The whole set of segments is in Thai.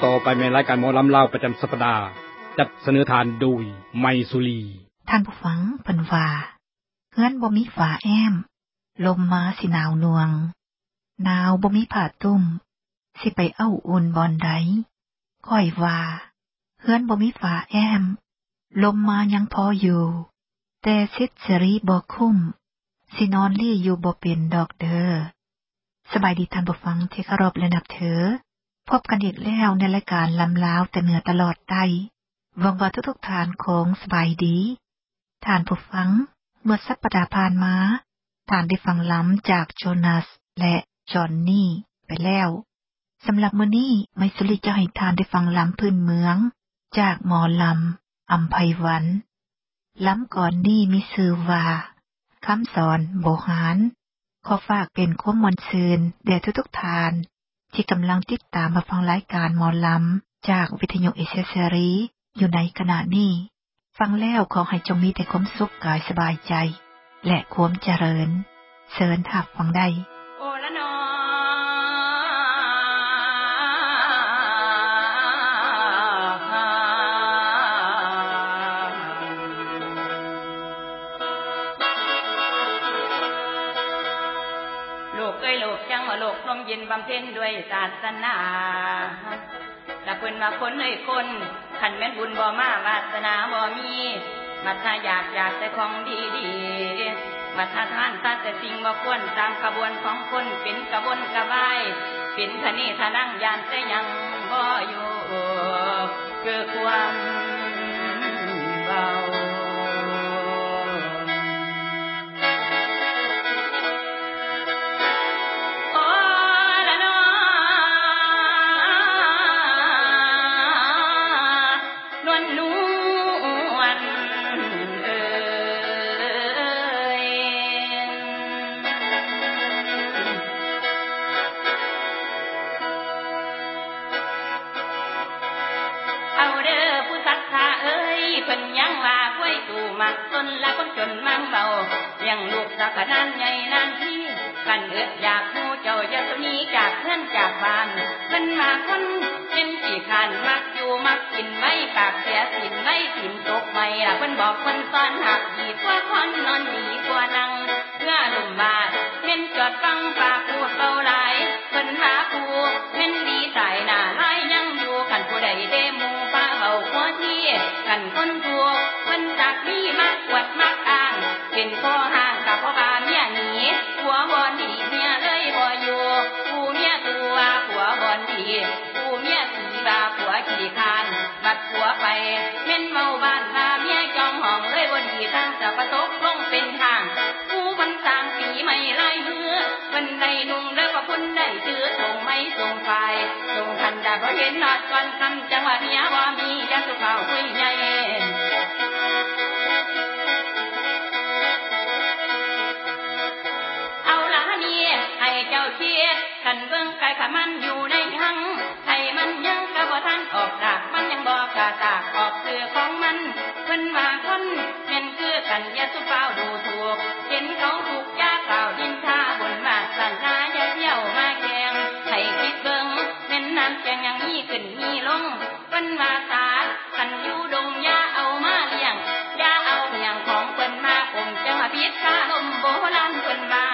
ต่อไปในรายการหมอลำลาวประจำสัปดาห์จัดเสนอทานโดยไมสุรีท่านผู้ฟังเพิ่นว่าเฮือนบ่มีฝาแอมลมมาสิหนาวนวงหนาวบ่มีผ้าตุ้มสิไปเอาอุ่นบ่อนใดค่อยว่าเฮือนบ่มีฝาแอมลมมายังพออยู่แต่สิทธิ์สิริบ่คุ้มสินอนลี่อยู่บ่เป็นดอกเด้อสบายดีท่านผู้ฟังที่เคารพและนับถือพบกันอีกแล้วในรายการลำลาวแต่เหนือตลอดใต้หวังว่าทุกๆท่านคงสบายดีท่านผู้ฟังเมื่อสัปดาห์ผ่านมาท่านได้ฟังล้ำจากโจนาสและจอนนี่ไปแล้วสำหรับมื้อนี้ไมสุริจะให้ท่านได้ฟังล้ำพื้นเมืองจากหมอลำอำไพวันล้ำก่อนนี้มีชื่อว่าคำสอนโบหารขอฝากเป็นความมวลซื่นแด่ทุกๆท่านที่กำลังติดตามมาฟังรายการหมอลำจากวิทยุเอเชียรีอยู่ในขณะนี้ฟังแล้วขอให้จงมีแต่ความสุขกายสบายใจและความเจริญเชิญทับฟังได้โอละนอโลกเอ้ยโลกจังว่าโลกลมเย็นบำเพ็ญด้วยศาสนาละเพิ่นว่าคนเอ้ยคนขันแม่นบุญบ่มาวาสนาบ่มีมาถ้าอยากแต่ของดีๆมาถ้าทานแต่สิ่งบ่ควรตามขบวนของคนเป็นกระวนกระวายเป็นทะเนทะนั่งยานแต่ยังบ่อยู่คือความเบาเพิ่นยังว่าก้วยตู่มักต้นละคนจนมั่งเบาเลี้ยงลูกสักนานใหญ่นานที่กันอยากฮู้เจ้าอย่าสุนีจากเพื่อนจากบ้านเพิ่นมาคนเป็นขี้คร้านมักอยู่มักกินไม่ปากเสียสินไม่ถิ่มตกไม่ล่ะเพิ่นบอกเพิ่นสอนหักดีกว่าคนนอนดีกว่านั่งเงื่อลุ่มบาดเม่นจอดฟังปากพูดเบาหลายเพิ่นหาผู้เม่นดีใส่หน้าลายยังอยู่คันผู้ใดเดหมู่ป้าเบาหัวที่กันคนถูกเพิ่นจากนี้มักอวดมักอ้างเป็นพ่อห่างกับพ่อบาเมียหนีผัวบ่ดีเมียเลยบ่อยู่ผู้เมียตัวผัวบ่ดีผู้เมียสีบาผัวขี้คานบัดผัวไปเม่นเมาบ้านพาเมียจองห้องเลยบ่ดีทางจะประตกลงเป็นทางผู้เพิ่นสร้างปีไม่ลายมือเพิ่นได้นุ่งแล้วก็เพิ่นได้ถือส่งไม้ส่งไฟส่งคันดาบ่เห็นนอดก่อนคำจังว่าเมียบ่มีอย่าสุขเอาคุยใหญ่เอาล่ะนี่ให้เจ้าเทียคันเบิ่งกายขามันอยู่ในหังให้มันยังก็บ่ทันออกจากมันยังบ่กล้าตากออกสื่อของมันเพิ่นว่าคนแม่นคือกันอย่าสุเฝ้าดูถูกเห็นเขาถูกยาเปล่าดินทาบนวาสนาอย่าเที่ยวมาแกล้งให้คิดเบิ่งแม่นน้ำแกงยังมีขึ้นมีลงเพิ่นว่าสาคันอยู่ดงอย่าเอามาเลี้ยงอย่าเอาหยังของเพิ่นมาอมจังว่าพิษคาลมโบราณเพิ่นว่า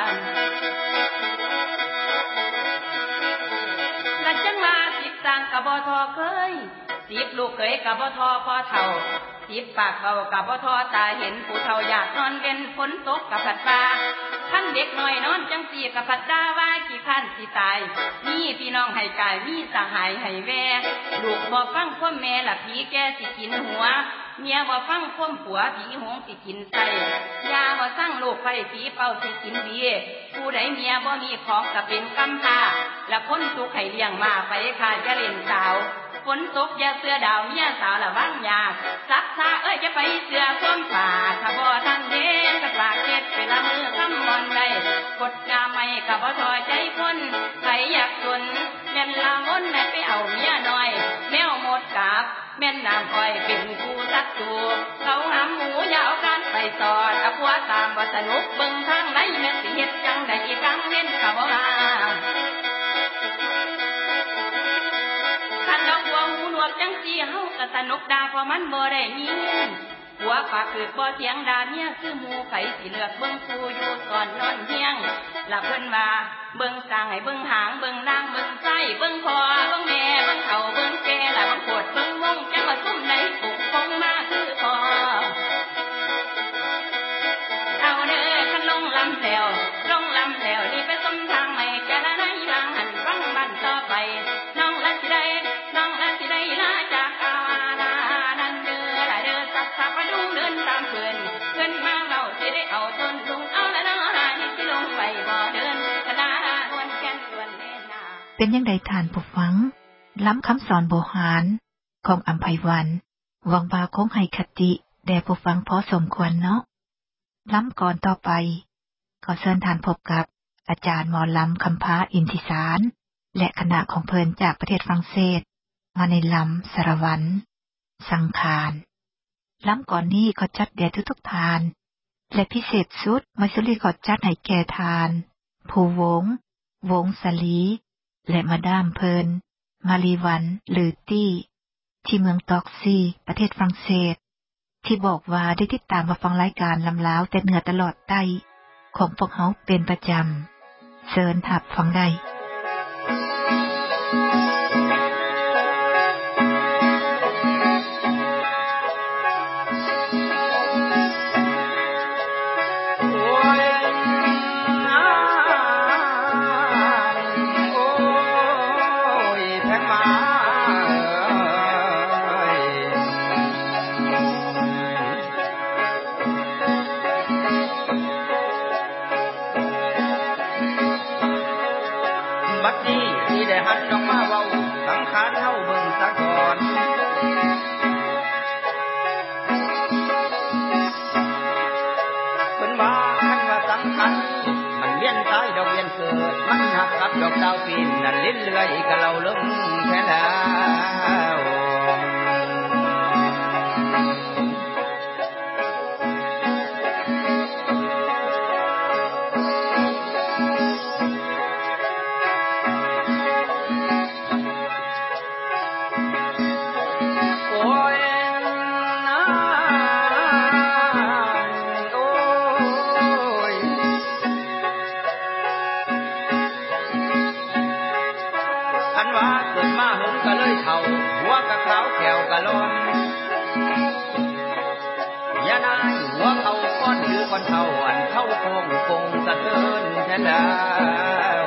ละจังว่าสิสร้างกะบ่ทอเคย10ลูกเคยกะบ่ทอพอเฒ่า10ปากเบากะบ่ทอตาเห็นผู้เฒ่าอยากนอนเว้นฝนตกกะผัดฟ้าคันเด็กน้อยนอนจังซี่กะผัดดาว่าขี้คันสิตายมีพี่น้องให้กายมีสหายให้แวลูกบ่ฟังความแม่ละผีแก่สิกินหัวเมียบ่ฟังความผัวผีหงสิกินไส้ยาบ่สั่งลูกไฟผีเป่าสิกินเบียผู้ใดเมียบ่มีของก็เป็นกำพร้าละคนทุกข์ให้เลี้ยงมาไปค่ะอย่าเล่นสาวฝนตกอย่าเสื้อดาวเมียสาวละวางยากซักผ้าเอ้ยจะไปเสื้อสวมผ้าถ้าบ่ทันเด้ก็ฝากเฮ็ดไปละมือคำมอนได้กดกาไม่ก็บ่ทอใจคนใครอยากสนแม่นละมนแม่ไปเอาเมียน้อยแมวหมดกาบแม่นน้ำอ้อยเป็นผู้สักตูเขาหามหมูยาวกันไปสอดเอาผัวตามว่าสนุกเบิ่งทางไหนแม่สิเฮ็ดจังได้อีกังเล่นก็บ่มาคันเอาจังสิเฮาก็สนุกด่าเพราะมันบ่ได้ยินหัวปากคือบ่เสียงด่าเมียคือหมู่ไผสิเลือกเบิ่งผู้อยู่ก่อนนอนเฮียงละเพิ่นว่าเบิ่งสร้างให้เบิ่งหางเบิ่งนางเบิ่งไส้เบิ่งพ่อเบิ่งแม่เบิ่งเฒ่าเบิ่งแก่ละบังโคตรเบิ่งวงจังว่าซุ่มใดปกครองมาคือพ่อเอาเด้อคันลงลำแล้วนี่ไปสมทางใหม่จะละไหนบางหันฟังบ้านต่อไปน้องละสิได้ลาจากกาลานันเด้อละเด้อสักมาดูเดินตามเพิ่นมาเว้าสิได้เอาต้นลุงเอาละเนาะหานี่สิลงไปบ่เดินกระดาดวนแก่นดวนเล่นนาเป็นยังไดท่านผู้ฟังล้ำคำสอนโบราณของอัมไพวันหวังว่าคงให้คติแด่ผู้ฟังพอสมควรเนาะล้ำก่อนต่อไปขอเชิญท่านพบกับอาจารย์หมอลำคำพาอินทิสารและคณะของเพิ่นจากประเทศฝรั่งเศสมาในลำสารวันสังขารล้ำก่อนนี้ขอจัดแด่ทุกทานและพิเศษสุดมาสุรีขอจัดให้แก่ทานผู้วงสลีและมาดามเพิ่นมารีวันหรือตี้ที่เมืองตอกซีประเทศฝรั่งเศสที่บอกว่าได้ติดตามมาฟังรายการลำล้าวแต่เหนือตลอดใต้ของพวกเขาเป็นประจำเชิญทับฟังได้ดอกดาวปีนนั่นลิ้นเลื่อยก็เราลงแค่แล้วคนเท่าอันเท่าคงคงสะเทือนแท้แล้ว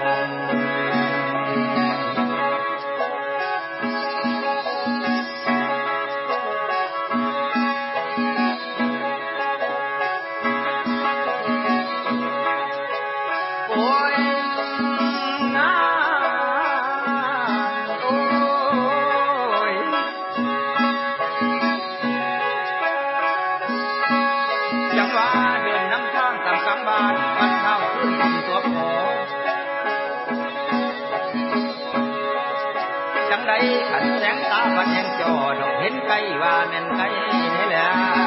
ขันแสงตาบัดแห่งจอดอกเห็นไก่ว่าแม่นไก่นี่แหละ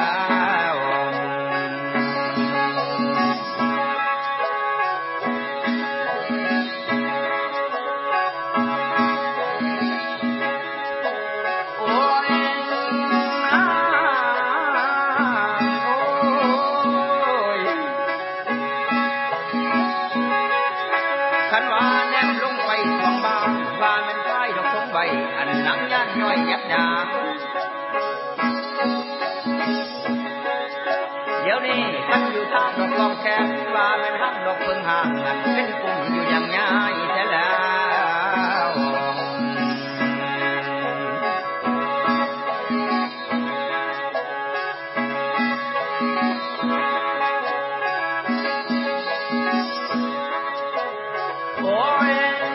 อันนังย่านย่อยยับยาเดี๋ยวนี้กันอยู่ทางดอกลองแคบว่าเป็นห้างดอกเพิ่งห่างอันเป็นปุ่มอยู่อย่างง่ายแท้แล้วโอ้ย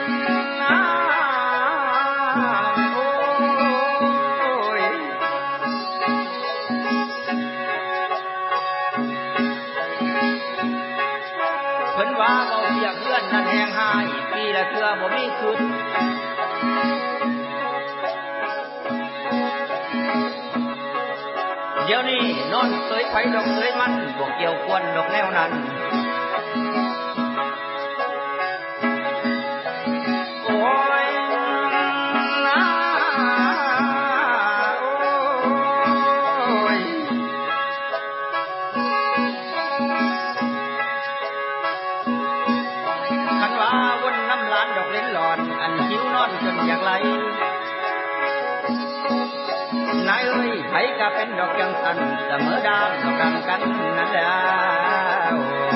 นั่นแห้งหายปีละเทื่อบ่มีคืนเดี๋ยวนี้นอนเคยไผดอกเคยมันบ่เกี่ยวควรดอกแนวนั้นโอ้ยเป็นดอกจังสันเสมอดานดอกดังกันนั่นแล้ว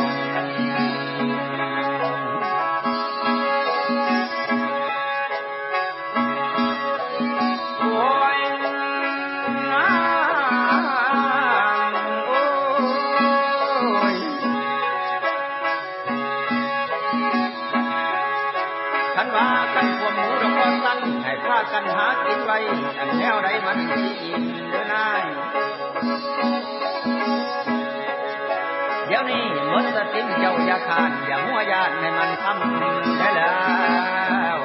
ให้พากันหากินไว้อันแนวใดมันสิอิ่มเด้อนายเดี๋ยวนี้หมดสติเจ้าอย่าขาดอย่าหัวยานให้มันทำได้แล้ว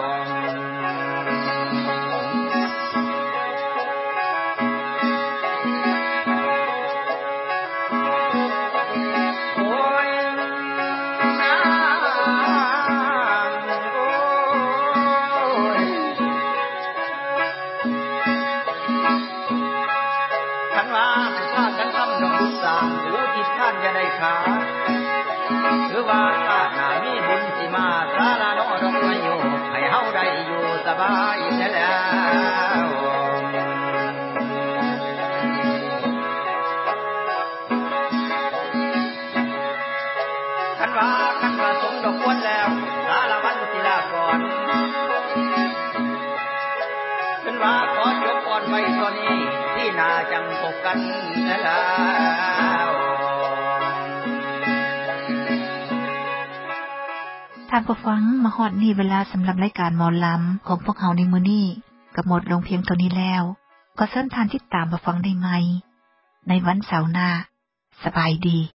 หรือว่าชาติหน้ามีบุญสิมาสาราโนดอกไม้อยู่ให้เฮาได้อยู่สบายแล้วคันว่าสมดอกควรแล้วสารวันศิลาก่อนคันว่าขอจบก่อนไว้ตัวนี้ที่นาจังพบกันแล้วท่านผู้ฟังมาฮอดนี่เวลาสำหรับรายการหมอลำของพวกเราในมื้อนี้ก็หมดลงเพียงเท่านี้แล้วก็เชิญท่านติดตามมาฟังได้ใหม่ในวันเสาร์หน้าสบายดี